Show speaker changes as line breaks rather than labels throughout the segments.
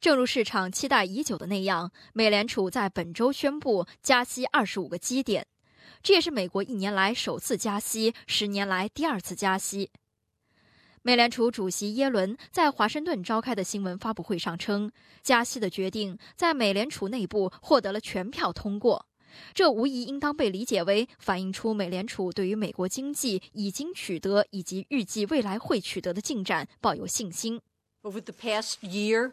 正如市场期待已久的那样，美联储在本周宣布加息25个基点，这也是美国1年来首次加息，10年来第2次加息。美联储主席耶伦在华盛顿召开的新闻发布会上称，加息的决定在美联储内部获得了全票通过，这无疑应当被理解为反映出美联储对于美国经济已经取得以及预计未来会取得的进展抱有信心。
Over the past year,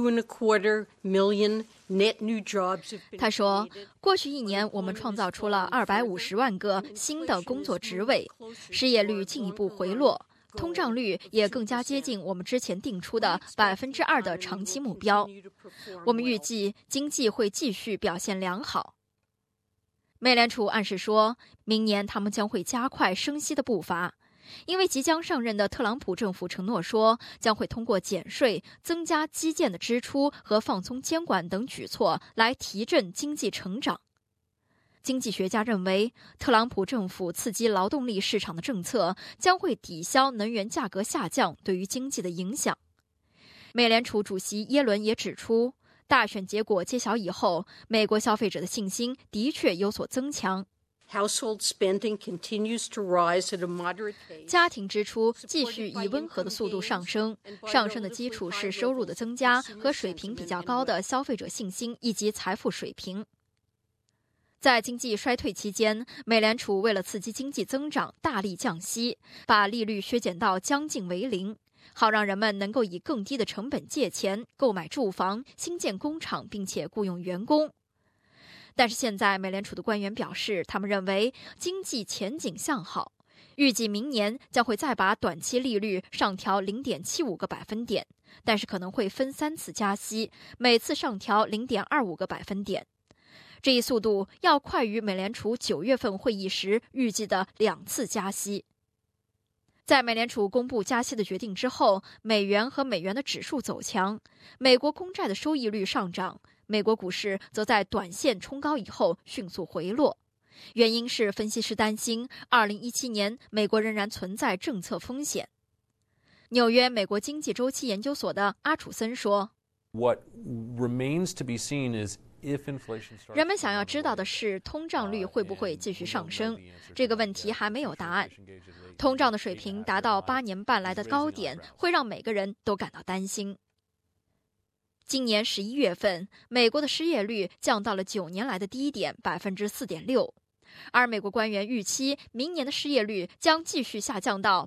2.25 million net new jobs have been created.
他说，过去1年我们创造出了250万个新的工作职位，失业率进一步回落，通胀率也更加接近我们之前定出的2%的长期目标。我们预计经济会继续表现良好。美联储暗示说，明年他们将会加快升息的步伐，因为即将上任的特朗普政府承诺说，将会通过减税、增加基建的支出和放松监管等举措来提振经济成长。经济学家认为，特朗普政府刺激劳动力市场的政策将会抵消能源价格下降对于经济的影响。美联储主席耶伦也指出，大选结果揭晓以后，美国消费者的信心的确有所增强。
Household spending continues to rise at a moderate pace.
家庭支出继续以温和的速度上升，上升的基础是收入的增加和水平比较高的消费者信心以及财富水平。在经济衰退期间，美联储为了刺激经济增长，大力降息，把利率削减到将近为零，好让人们能够以更低的成本借钱购买住房、新建工厂，并且雇佣员工。但是现在美联储的官员表示，他们认为经济前景向好，预计明年将会再把短期利率上调0.75个百分点，但是可能会分3次加息，每次上调0.25个百分点。这一速度要快于美联储9月份会议时预计的2次加息。在美联储公布加息的决定之后，美元和美元的指数走强，美国公债的收益率上涨，美国股市则在短线冲高以后迅速回落。原因是分析师担心2017年美国仍然存在政策风险。纽约美国经济周期研究所的阿楚森说，
What remains to be seen is
人们想要知道的是，通胀率会不会继续上升？这个问题还没有答案。通胀的水平达到8年半来的高点，会让每个人都感到担心。今年11月份，美国的失业率降到了9年来的低点 4.6%， 而美国官员预期明年的失业率将继续下降到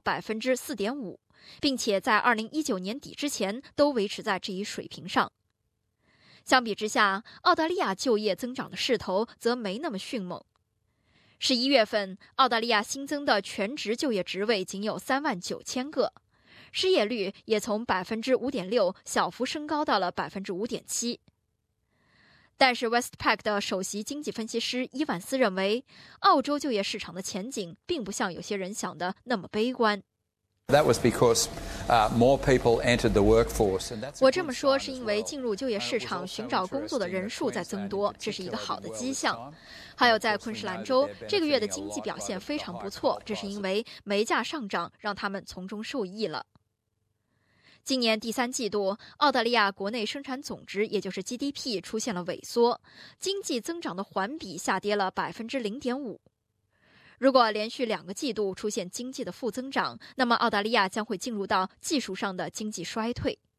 4.5%， 并且在2019年底之前都维持在这一水平上。相比之下，澳大利亚就业增长的势头则没那么迅猛。11月份，澳大利亚新增的全职就业职位仅有39000个，失业率也从 5.6% 小幅升高到了 5.7%。但是 Westpac 的首席经济分析师伊万斯认为，澳洲就业市场的前景并不像有些人想的那么悲观。
That was because more people entered the workforce, and that's
我这么说是因为进入就业市场寻找工作的人数在增多，这是一个好的迹象。还有在昆士兰州，这个月的经济表现非常不错，这是因为煤价上涨让他们从中受益了。今年第3季度，澳大利亚国内生产总值，也就是 GDP 出现了萎缩，经济增长的环比下跌了 0.5%。如果连续2个季度出现经济的负增长，那么澳大利亚将会进入到技术上的经济衰退。